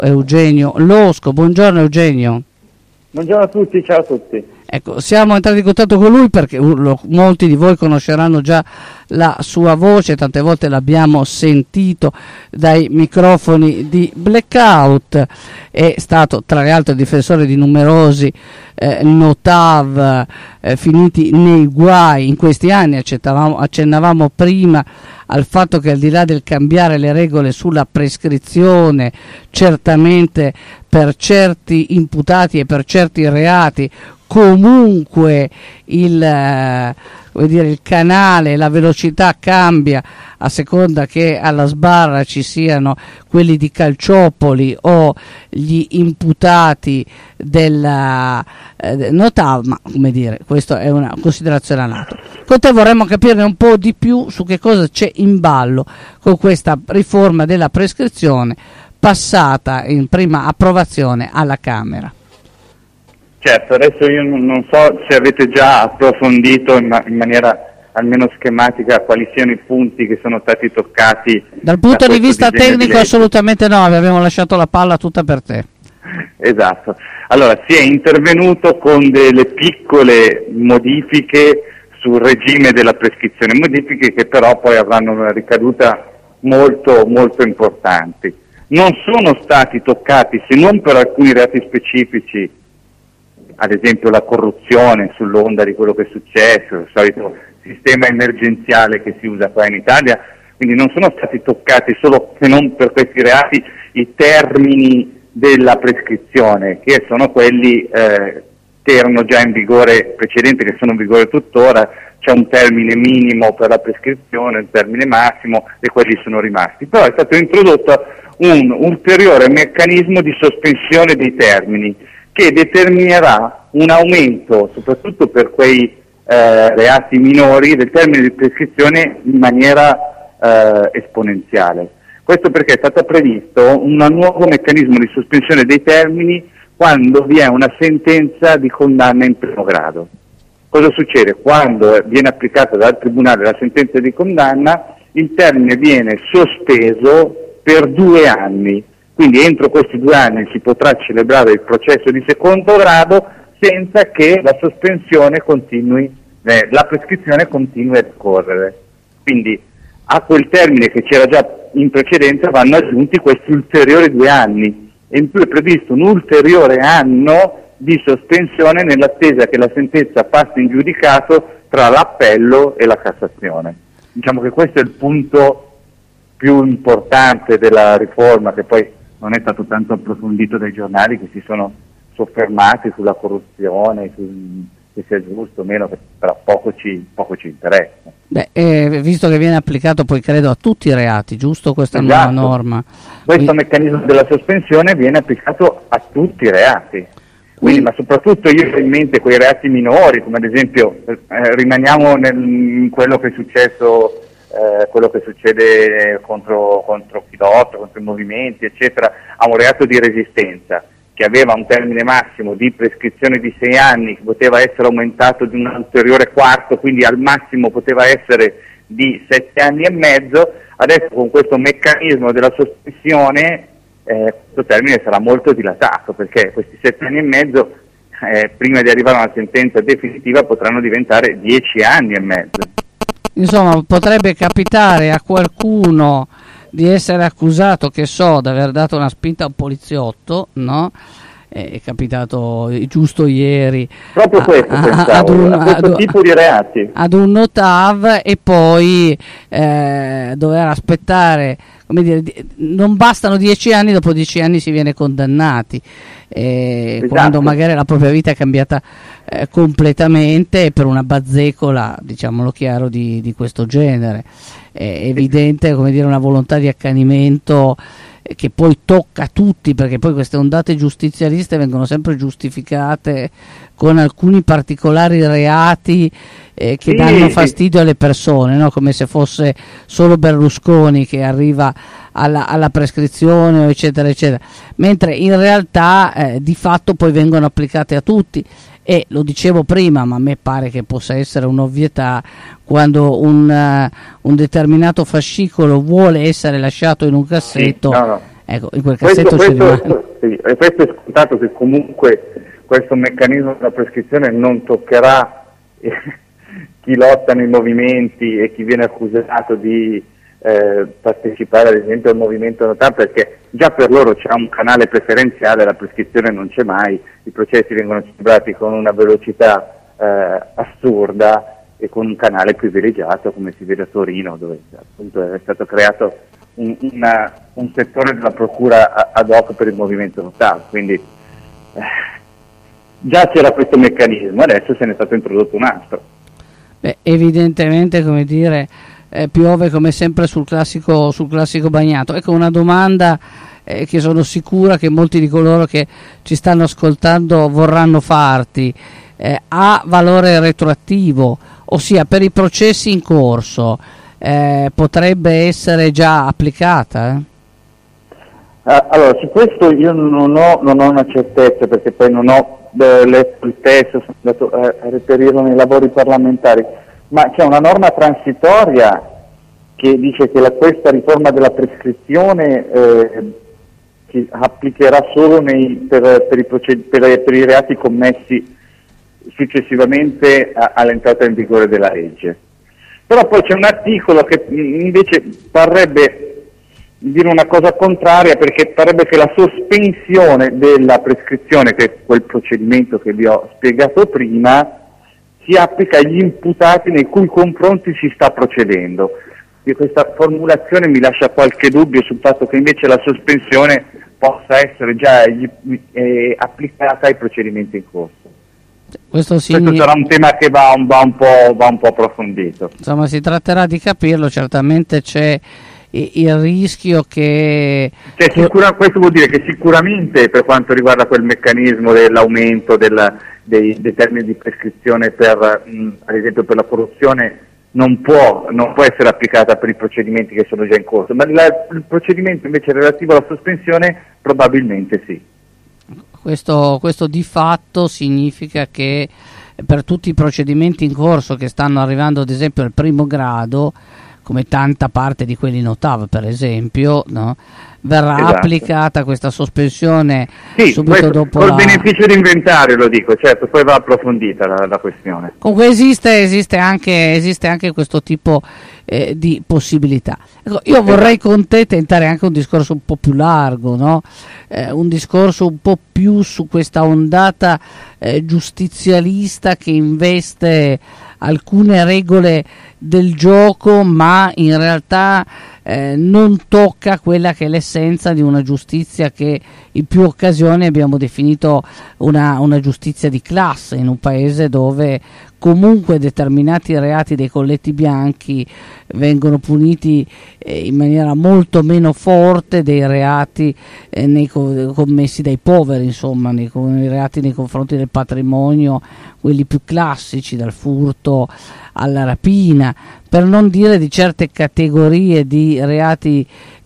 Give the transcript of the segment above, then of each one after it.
Eugenio Losco. Buongiorno Eugenio. Buongiorno a tutti, ciao a tutti. Ecco, siamo entrati in contatto con lui perché molti di voi conosceranno già la sua voce, tante volte l'abbiamo sentito dai microfoni di Blackout, è stato tra le altre difensore di numerosi notav finiti nei guai in questi anni. Accennavamo prima al fatto che al di là del cambiare le regole sulla prescrizione, certamente per certi imputati e per certi reati comunque il canale, la velocità cambia a seconda che alla sbarra ci siano quelli di Calciopoli o gli imputati della notav, ma come dire, questa è una considerazione a lato. Con te vorremmo capirne un po' di più su che cosa c'è in ballo con questa riforma della prescrizione passata in prima approvazione alla Camera. Certo, adesso io non so se avete già approfondito in maniera almeno schematica quali siano i punti che sono stati toccati. Dal punto di vista tecnico assolutamente no, abbiamo lasciato la palla tutta per te. Esatto, allora si è intervenuto con delle piccole modifiche sul regime della prescrizione, modifiche che però poi avranno una ricaduta molto molto importanti. Non sono stati toccati, se non per alcuni reati specifici, ad esempio la corruzione sull'onda di quello che è successo, il solito sistema emergenziale che si usa qua in Italia, quindi non sono stati toccati solo se non per questi reati i termini della prescrizione, che sono quelli che erano già in vigore precedente, che sono in vigore tuttora. C'è un termine minimo per la prescrizione, un termine massimo, e quelli sono rimasti. Però è stato introdotto un ulteriore meccanismo di sospensione dei termini, che determinerà un aumento, soprattutto per quei reati minori, del termine di prescrizione in maniera esponenziale. Questo perché è stato previsto un nuovo meccanismo di sospensione dei termini quando vi è una sentenza di condanna in primo grado. Cosa succede? Quando viene applicata dal Tribunale la sentenza di condanna, il termine viene sospeso per 2 anni. Quindi entro questi 2 anni si potrà celebrare il processo di secondo grado senza che la sospensione continui, la prescrizione continui a decorrere. Quindi a quel termine che c'era già in precedenza vanno aggiunti questi ulteriori 2 anni, e in più è previsto un ulteriore anno di sospensione nell'attesa che la sentenza passi in giudicato tra l'appello e la Cassazione. Diciamo che questo è il punto più importante della riforma, che poi non è stato tanto approfondito dai giornali, che si sono soffermati sulla corruzione, se sia giusto o meno, però poco ci interessa. Visto che viene applicato poi credo a tutti i reati, giusto questa nuova norma? Questo meccanismo della sospensione viene applicato a tutti i reati. Quindi, ma soprattutto io ho in mente quei reati minori, come ad esempio, rimaniamo in quello che è successo, quello che succede contro chi lotta, contro i movimenti, eccetera, a un reato di resistenza, che aveva un termine massimo di prescrizione di 6 anni, che poteva essere aumentato di un ulteriore quarto, quindi al massimo poteva essere di 7 anni e mezzo. Adesso con questo meccanismo della sospensione questo termine sarà molto dilatato, perché questi 7 anni e mezzo prima di arrivare a una sentenza definitiva potranno diventare 10 anni e mezzo. Insomma, potrebbe capitare a qualcuno di essere accusato, che so, di aver dato una spinta a un poliziotto, no? È capitato giusto ieri proprio questo, questo tipo di reati, ad un notav, e poi dover aspettare, come dire, non bastano 10 anni, dopo 10 anni si viene condannati, esatto. Quando magari la propria vita è cambiata completamente per una bazzecola, diciamolo chiaro, di questo genere. È evidente, come dire, una volontà di accanimento che poi tocca a tutti, perché poi queste ondate giustizialiste vengono sempre giustificate con alcuni particolari reati che danno fastidio alle persone, no? Come se fosse solo Berlusconi che arriva alla prescrizione, eccetera eccetera, mentre in realtà di fatto poi vengono applicate a tutti. E lo dicevo prima, ma a me pare che possa essere un'ovvietà: quando un determinato fascicolo vuole essere lasciato in un cassetto, Ecco, in quel cassetto ci rimane. Sì, e questo è scontato che comunque questo meccanismo della prescrizione non toccherà chi lotta nei movimenti e chi viene accusato di partecipare ad esempio al movimento notaio, perché già per loro c'è un canale preferenziale, la prescrizione non c'è mai, i processi vengono celebrati con una velocità assurda e con un canale privilegiato, come si vede a Torino, dove appunto è stato creato un settore della procura ad hoc per il movimento notaio, quindi già c'era questo meccanismo, adesso se ne è stato introdotto un altro. Beh, evidentemente, come dire, piove come sempre sul classico bagnato. Ecco una domanda che sono sicura che molti di coloro che ci stanno ascoltando vorranno farti. Ha valore retroattivo, ossia per i processi in corso potrebbe essere già applicata? Allora, su questo io non ho una certezza, perché poi non ho letto il testo, sono andato a reperirlo nei lavori parlamentari, ma c'è una norma transitoria che dice che questa riforma della prescrizione si applicherà solo per i reati commessi successivamente all'entrata in vigore della legge. Però poi c'è un articolo che invece parrebbe dire una cosa contraria, perché parrebbe che la sospensione della prescrizione, che è quel procedimento che vi ho spiegato prima, si applica agli imputati nei cui confronti si sta procedendo. E questa formulazione mi lascia qualche dubbio sul fatto che invece la sospensione possa essere già applicata ai procedimenti in corso. Questo sarà un tema che va un po' approfondito. Insomma, si tratterà di capirlo. Certamente c'è il rischio che... questo vuol dire che sicuramente, per quanto riguarda quel meccanismo dell'aumento dei termini di prescrizione ad esempio per la corruzione, non può essere applicata per i procedimenti che sono già in corso, ma il procedimento invece relativo alla sospensione probabilmente sì. Questo di fatto significa che per tutti i procedimenti in corso che stanno arrivando ad esempio al primo grado, come tanta parte di quelli in ottava per esempio, no? Verrà applicata questa sospensione subito dopo col beneficio di inventario, lo dico, certo, poi va approfondita la questione. Comunque esiste anche questo tipo di possibilità. Ecco, io vorrei con te tentare anche un discorso un po' più largo, no? Un discorso un po' più su questa ondata giustizialista che investe alcune regole del gioco, ma in realtà non tocca quella che è l'essenza di una giustizia che in più occasioni abbiamo definito una giustizia di classe, in un paese dove comunque determinati reati dei colletti bianchi vengono puniti in maniera molto meno forte dei reati commessi dai poveri, insomma, nei reati nei confronti del patrimonio, quelli più classici, dal furto alla rapina, per non dire di certe categorie di reati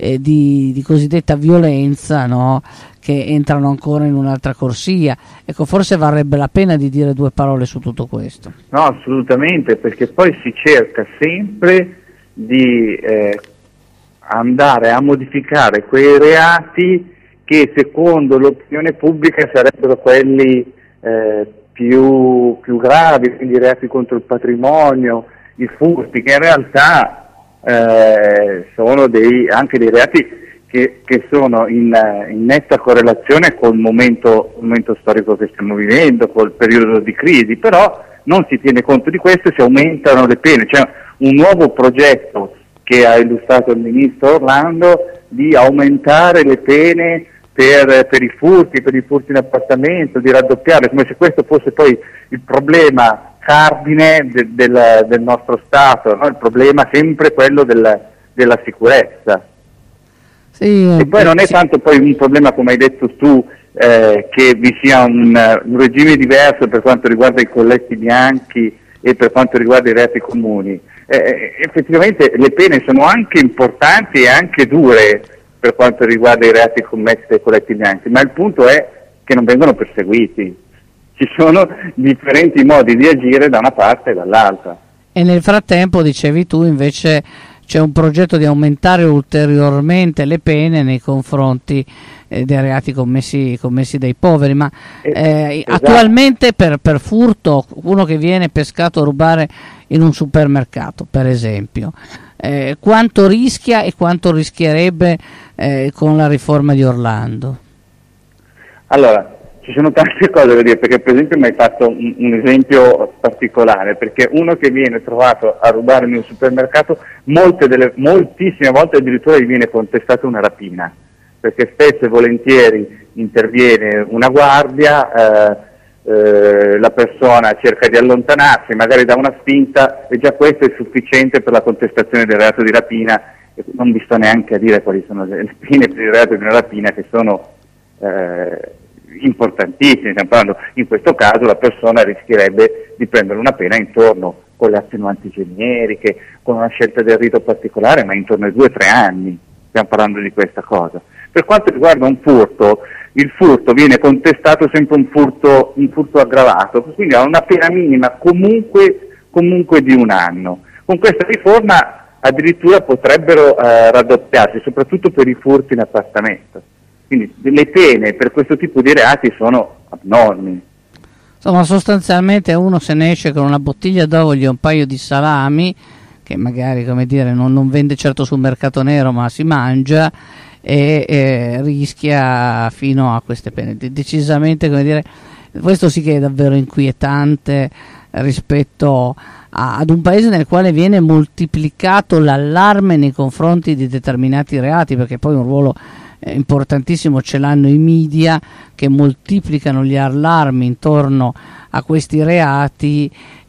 di cosiddetta violenza, no? Che entrano ancora in un'altra corsia. Ecco, forse varrebbe la pena di dire due parole su tutto questo. No, assolutamente, perché poi si cerca sempre di andare a modificare quei reati che secondo l'opinione pubblica sarebbero quelli più gravi, quindi i reati contro il patrimonio, i furti, che in realtà sono anche dei reati che sono in netta correlazione col momento storico che stiamo vivendo, col periodo di crisi, però non si tiene conto di questo e si aumentano le pene. C'è un nuovo progetto che ha illustrato il ministro Orlando di aumentare le pene per i furti in appartamento, di raddoppiarle, come se questo fosse poi il problema cardine del nostro Stato, no? Il problema sempre quello della sicurezza. Sì, e poi non è tanto poi un problema, come hai detto tu, che vi sia un regime diverso per quanto riguarda i colletti bianchi e per quanto riguarda i reati comuni. Effettivamente le pene sono anche importanti e anche dure per quanto riguarda i reati commessi dai colletti bianchi, ma il punto è che non vengono perseguiti. Ci sono differenti modi di agire da una parte e dall'altra. E nel frattempo, dicevi tu, invece c'è un progetto di aumentare ulteriormente le pene nei confronti dei reati commessi dai poveri, ma esatto. Attualmente per furto, uno che viene pescato a rubare in un supermercato, per esempio, quanto rischia e quanto rischierebbe con la riforma di Orlando? Allora, ci sono tante cose da dire, perché per esempio mi hai fatto un esempio particolare, perché uno che viene trovato a rubare in un supermercato, moltissime volte addirittura gli viene contestata una rapina, perché spesso e volentieri interviene una guardia, la persona cerca di allontanarsi, magari dà una spinta, e già questo è sufficiente per la contestazione del reato di rapina, e non vi sto neanche a dire quali sono le pene per il reato di una rapina, che sono importantissime. Stiamo parlando, in questo caso la persona rischierebbe di prendere una pena intorno, con le attenuanti generiche, con una scelta del rito particolare, ma intorno ai 2-3 anni, stiamo parlando di questa cosa. Per quanto riguarda un furto, il furto viene contestato sempre un furto aggravato, quindi ha una pena minima comunque di 1 anno. Con questa riforma addirittura potrebbero raddoppiarsi, soprattutto per i furti in appartamento. Quindi le pene per questo tipo di reati sono abnormi. Insomma, sostanzialmente uno se ne esce con una bottiglia d'olio e un paio di salami, che magari, come dire, non vende certo sul mercato nero, ma si mangia, e rischia fino a queste pene. Decisamente, come dire, questo sì che è davvero inquietante rispetto ad un paese nel quale viene moltiplicato l'allarme nei confronti di determinati reati, perché poi un ruolo importantissimo ce l'hanno i media, che moltiplicano gli allarmi intorno a questi reati.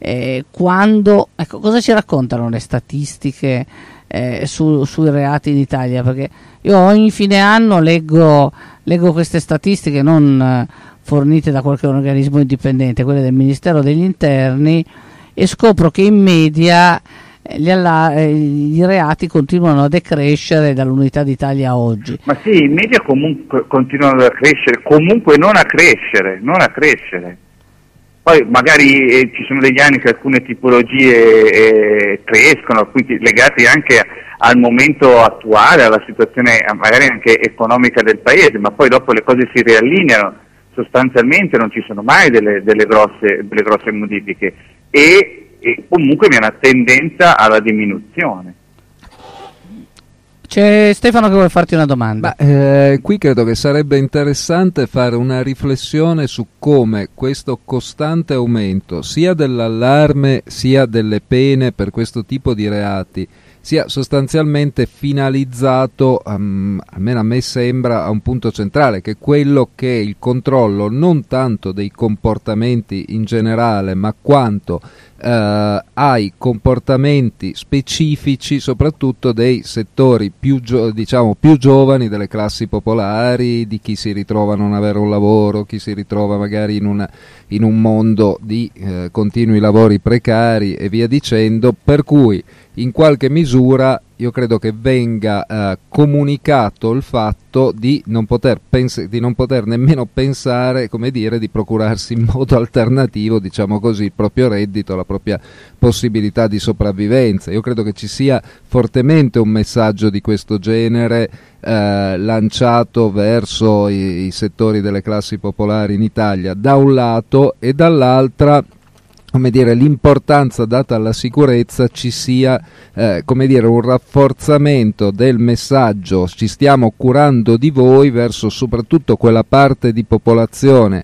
Cosa ci raccontano le statistiche sui reati in Italia? Perché io ogni fine anno leggo queste statistiche non fornite da qualche organismo indipendente, quelle del Ministero degli Interni, e scopro che in media i reati continuano a decrescere dall'Unità d'Italia oggi. Ma sì, i media comunque continuano a crescere, comunque non a crescere. Poi magari ci sono degli anni che alcune tipologie crescono, quindi legati anche al momento attuale, alla situazione magari anche economica del paese, ma poi dopo le cose si riallineano, sostanzialmente non ci sono mai delle grosse modifiche, e comunque vi è una tendenza alla diminuzione. C'è Stefano che vuole farti una domanda. Qui credo che sarebbe interessante fare una riflessione su come questo costante aumento sia dell'allarme sia delle pene per questo tipo di reati sia sostanzialmente finalizzato, almeno a me sembra, a un punto centrale, che è quello che è il controllo non tanto dei comportamenti in generale, ma quanto ai comportamenti specifici, soprattutto dei settori più giovani, delle classi popolari, di chi si ritrova a non avere un lavoro, chi si ritrova magari in un mondo di continui lavori precari e via dicendo, per cui in qualche misura io credo che venga comunicato il fatto di non poter nemmeno pensare, come dire, di procurarsi in modo alternativo, diciamo così, il proprio reddito, la propria possibilità di sopravvivenza. Io credo che ci sia fortemente un messaggio di questo genere lanciato verso i settori delle classi popolari in Italia da un lato, e dall'altra, come dire, l'importanza data alla sicurezza ci sia come dire, un rafforzamento del messaggio ci stiamo curando di voi verso soprattutto quella parte di popolazione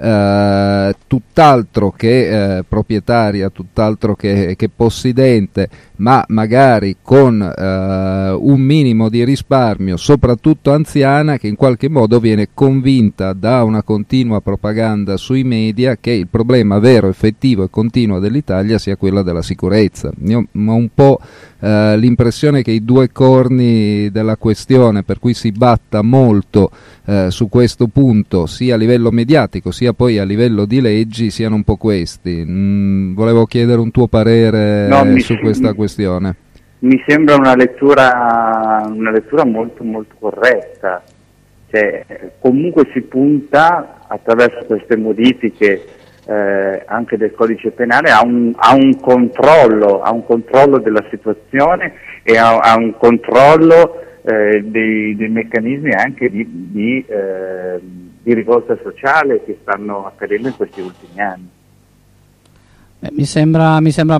tutt'altro che proprietaria, tutt'altro che possidente, ma magari con un minimo di risparmio, soprattutto anziana, che in qualche modo viene convinta da una continua propaganda sui media che il problema vero, effettivo e continuo dell'Italia sia quella della sicurezza. Io ho un po' l'impressione che i due corni della questione per cui si batta molto su questo punto, sia a livello mediatico sia poi a livello di leggi, siano un po' questi. Volevo chiedere un tuo parere su questa questione. Mi sembra una lettura molto molto corretta. Cioè, comunque si punta attraverso queste modifiche anche del codice penale ha un controllo della situazione e ha un controllo dei meccanismi anche di rivolta sociale che stanno accadendo in questi ultimi anni. Mi sembra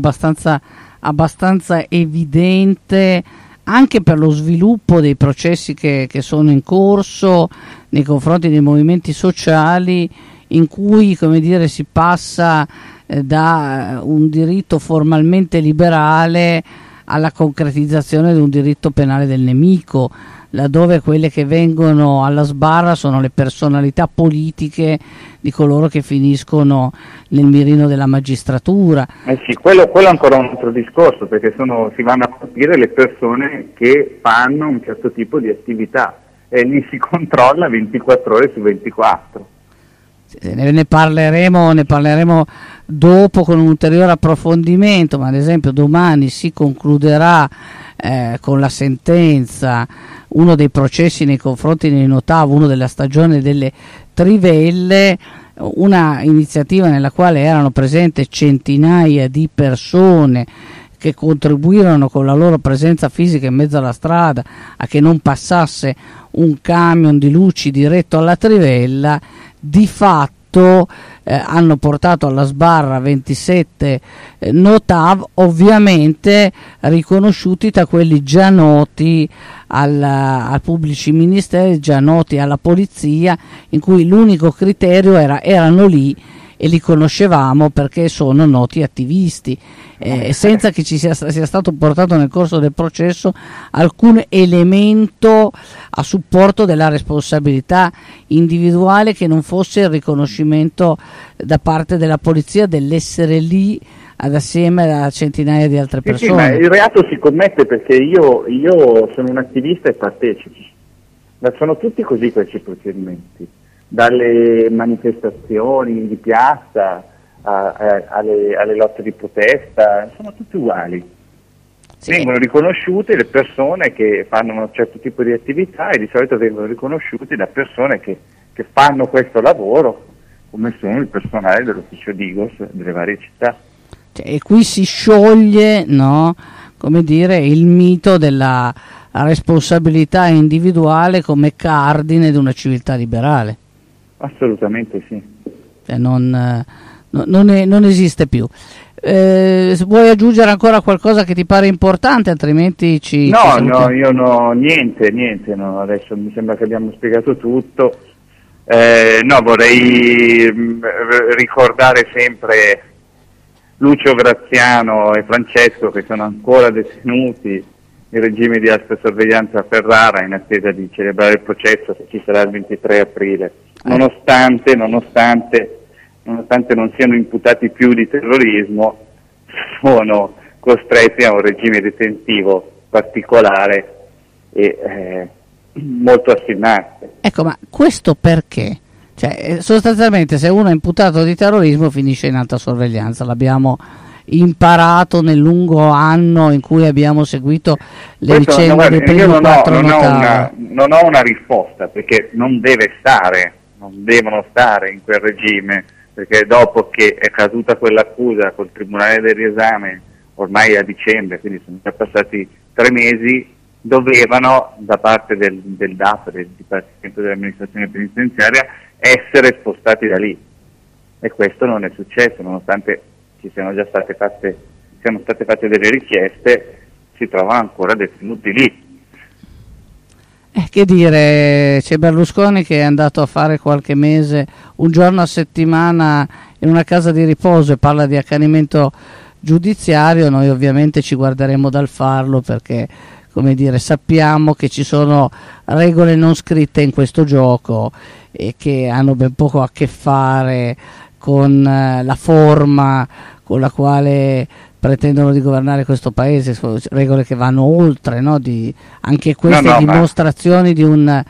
abbastanza evidente, anche per lo sviluppo dei processi che sono in corso nei confronti dei movimenti sociali, in cui, come dire, si passa da un diritto formalmente liberale alla concretizzazione di un diritto penale del nemico, laddove quelle che vengono alla sbarra sono le personalità politiche di coloro che finiscono nel mirino della magistratura. Sì, quello è ancora un altro discorso, perché si vanno a colpire le persone che fanno un certo tipo di attività e li si controlla 24 ore su 24. Ne parleremo dopo con un ulteriore approfondimento, ma ad esempio domani si concluderà con la sentenza uno dei processi nei confronti dei Notav, uno della stagione delle trivelle, una iniziativa nella quale erano presenti centinaia di persone che contribuirono con la loro presenza fisica in mezzo alla strada a che non passasse un camion di luci diretto alla trivella. Di fatto hanno portato alla sbarra 27 Notav, ovviamente riconosciuti tra quelli già noti al pubblici ministeri, già noti alla polizia, in cui l'unico criterio erano lì e li conoscevamo perché sono noti attivisti, senza che ci sia stato portato nel corso del processo alcun elemento a supporto della responsabilità individuale che non fosse il riconoscimento da parte della polizia dell'essere lì assieme a centinaia di altre persone. Sì, ma il reato si commette perché io sono un attivista e partecipo, ma sono tutti così questi procedimenti, dalle manifestazioni di piazza alle lotte di protesta, sono tutti uguali. Sì. Vengono riconosciute le persone che fanno un certo tipo di attività e di solito vengono riconosciuti da persone che fanno questo lavoro, come sono il personale dell'ufficio Digos delle varie città. E qui si scioglie, no, come dire, il mito della responsabilità individuale come cardine di una civiltà liberale. Assolutamente sì. Non esiste più. Vuoi aggiungere ancora qualcosa che ti pare importante, altrimenti No, io no, niente, no, adesso mi sembra che abbiamo spiegato tutto. Vorrei ricordare sempre Lucio Graziano e Francesco, che sono ancora detenuti in regime di alta sorveglianza a Ferrara in attesa di celebrare il processo che ci sarà il 23 aprile. Nonostante non siano imputati più di terrorismo, sono costretti a un regime detentivo particolare e molto assennante. Ecco, ma questo perché? Cioè, sostanzialmente se uno è imputato di terrorismo finisce in alta sorveglianza, l'abbiamo imparato nel lungo anno in cui abbiamo seguito le vicende dei primi quattro Notav. Non ho una risposta, perché non devono stare in quel regime, perché dopo che è caduta quell'accusa col Tribunale del riesame ormai a dicembre, quindi sono già passati 3 mesi, dovevano da parte del DAP, del Dipartimento dell'Amministrazione Penitenziaria, essere spostati da lì, e questo non è successo, nonostante ci siano state fatte delle richieste, si trovano ancora detenuti lì. Che dire, c'è Berlusconi che è andato a fare qualche mese, un giorno a settimana in una casa di riposo e parla di accanimento giudiziario. Noi ovviamente ci guarderemo dal farlo, perché, come dire, sappiamo che ci sono regole non scritte in questo gioco e che hanno ben poco a che fare con la forma con la quale pretendono di governare questo paese, regole che vanno oltre, no? Anche queste dimostrazioni di una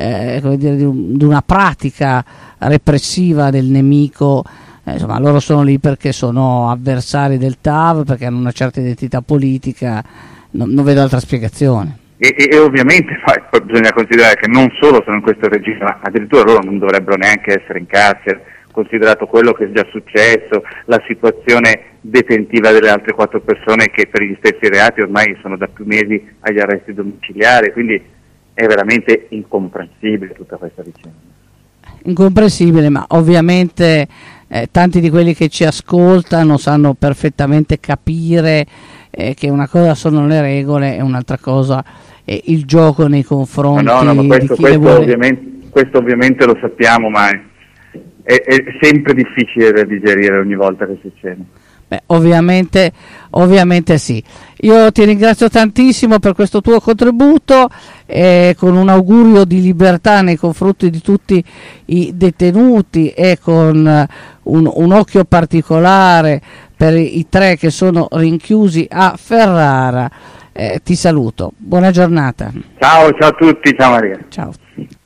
pratica repressiva del nemico. Insomma, loro sono lì perché sono avversari del TAV, perché hanno una certa identità politica, non vedo altra spiegazione. E ovviamente bisogna considerare che non solo sono in questo regime, ma addirittura loro non dovrebbero neanche essere in carcere. considerato quello che è già successo, la situazione detentiva delle altre 4 persone che per gli stessi reati ormai sono da più mesi agli arresti domiciliari, quindi è veramente incomprensibile tutta questa vicenda. Incomprensibile, ma ovviamente tanti di quelli che ci ascoltano sanno perfettamente capire che una cosa sono le regole e un'altra cosa è il gioco nei confronti ma di chi le vuole. Questo ovviamente lo sappiamo, ma è sempre difficile da digerire ogni volta che succede. Beh, ovviamente sì. Io ti ringrazio tantissimo per questo tuo contributo, con un augurio di libertà nei confronti di tutti i detenuti e con un occhio particolare per i 3 che sono rinchiusi a Ferrara. Ti saluto, buona giornata. Ciao a tutti, ciao Maria. Ciao.